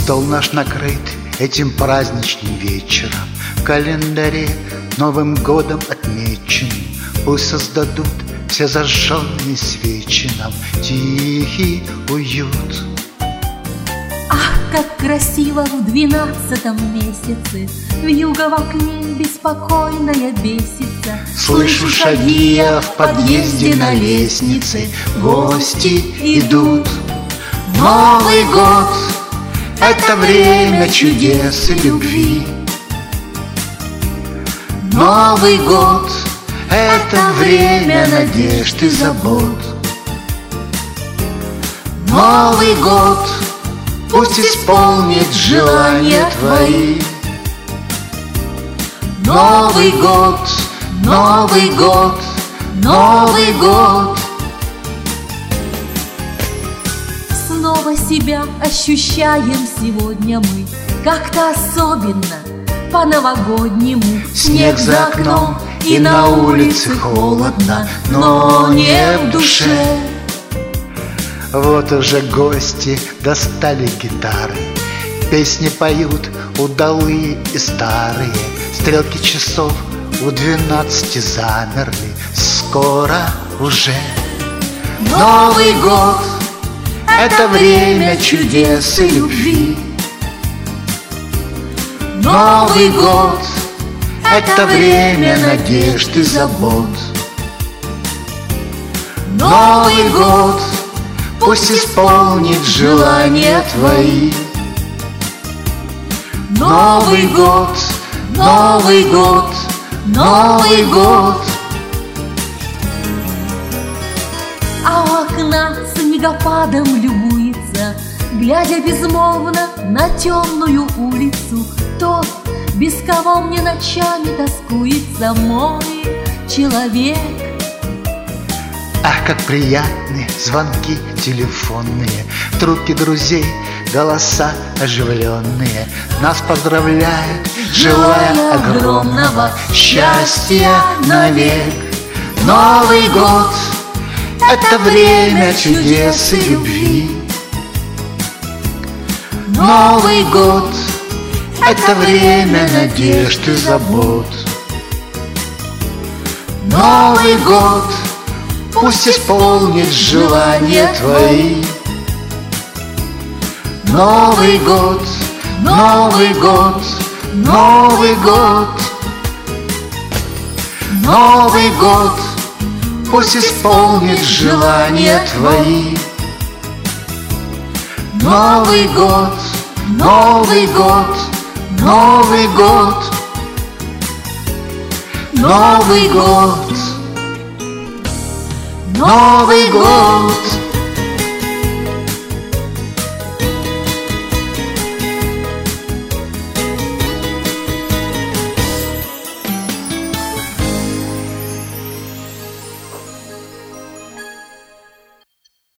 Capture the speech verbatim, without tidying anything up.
Стол наш накрыт этим праздничным вечером, в календаре Новым годом отмечен. Пусть создадут все зажженные свечи нам тихий уют. Ах, как красиво в двенадцатом месяце вьюга в окне беспокойная бесится. Слышу шаги я в подъезде на лестнице, гости идут. Новый год — это время чудес и любви. Новый год — это время надежд и забот. Новый год пусть исполнит желания твои. Новый год, Новый год, Новый год. Снова себя ощущаем сегодня мы, как-то особенно, по-новогоднему. Снег за окном и на улице холодно, но не в душе. Вот уже гости достали гитары, песни поют удалые и старые. Стрелки часов у двенадцати замерли, скоро уже Новый год — это время чудес и любви. Новый год — это время надежд и забот. Новый год пусть исполнит желания твои. Новый год, Новый год, Новый год. А у окна снегопадом любуется, глядя безмолвно на темную улицу. Тот, без кого мне ночами тоскуется мой человек. Ах, как приятны звонки телефонные, в трубке друзей голоса оживленные. Нас поздравляют, желая огромного счастья навек. Новый год — это время чудес и любви. Новый год — это время надежд и забот. Новый год пусть исполнит желания твои. Новый год, Новый год, Новый год. Новый год пусть исполнит желания твои. Новый год, Новый год, Новый год. Новый год, Новый год.